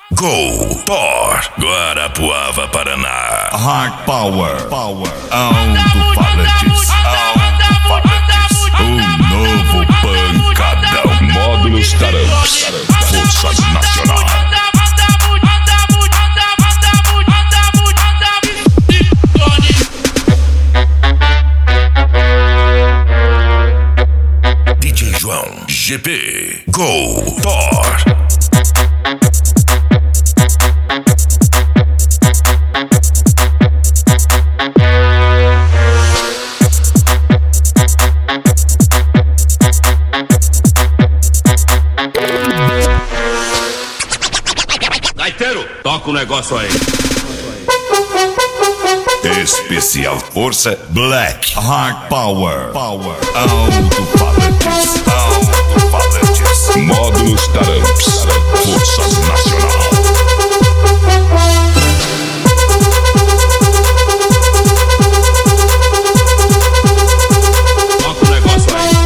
Go, Thor, Guarapuava, Paraná. Hard Power, alto-falantes, o novo pancadão. Módulos Taramps, Força Nacional. DJ João, GP, Go, Thor. Gaiteiro, toca o negócio aí. Especial Força Black, Hard Power, alto-falantes, Módulos Taramps, Força Nacional. Toca o negócio aí.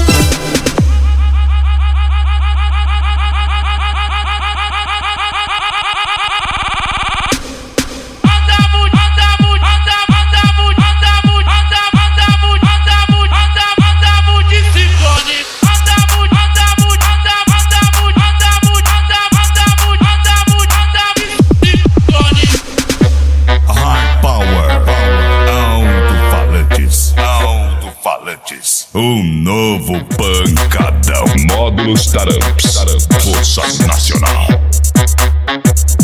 o novo pancadão. Módulos Taramps, Força Nacional.